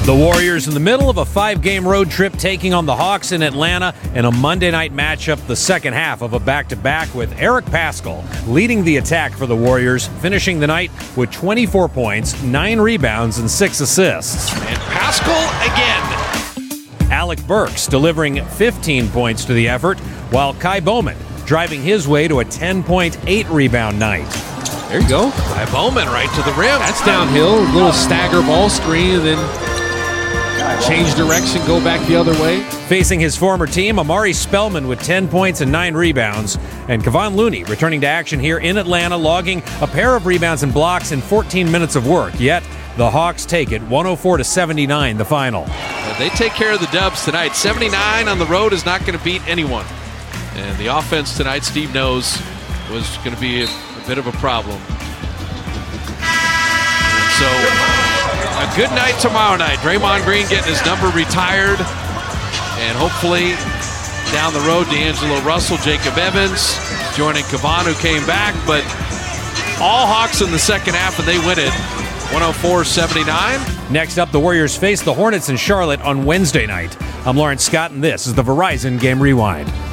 The Warriors in the middle of a 5-game road trip taking on the Hawks in Atlanta in a Monday night matchup, the second half of a back-to-back with Eric Paschall leading the attack for the Warriors, finishing the night with 24 points, 9 rebounds, and 6 assists. And Paschall again. Alec Burks delivering 15 points to the effort, while Kai Bowman driving his way to a 10.8 rebound night. There you go. Kai Bowman right to the rim. That's downhill. A little stagger ball screen and then change direction, go back the other way. Facing his former team, Amari Spellman with 10 points and 9 rebounds. And Kevon Looney returning to action here in Atlanta, logging a pair of rebounds and blocks in 14 minutes of work. Yet, the Hawks take it 104-79, the final. They take care of the Dubs tonight. 79 on the road is not going to beat anyone. And the offense tonight, Steve knows, was going to be a bit of a problem. And so, a good night tomorrow night. Draymond Green getting his number retired. And hopefully, down the road, D'Angelo Russell, Jacob Evans, joining Kevon, who came back. But all Hawks in the second half, and they win it 104-79. Next up, the Warriors face the Hornets in Charlotte on Wednesday night. I'm Lawrence Scott, and this is the Verizon Game Rewind.